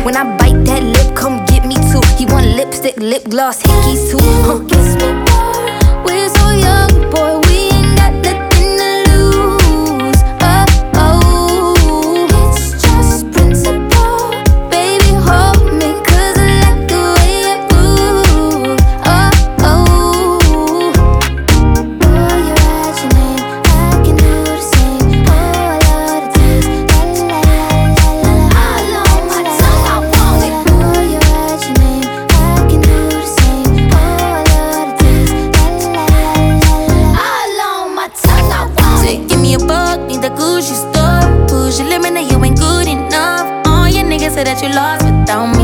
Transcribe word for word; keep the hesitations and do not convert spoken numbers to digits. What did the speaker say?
When I bite that lip, come get me too. He want lipstick, lip gloss, hickeys too. Huh. Kiss me more. We're so young, boy, we ain't got nothing to lose. Oh, oh, it's just principle. Baby, hold me, cause I like the way you move. Oh, oh, oh, you write your name, I can do the same. Oh, I love the taste. La la la la la. All on my tongue, I want it. Oh, you write your name, I can do the same. Oh, I love the taste. La la la la la. All on my tongue, I want it. Give me a buck, need the Gucci stuff. Push your limit, now you ain't good enough. All your niggas say that you lost without me.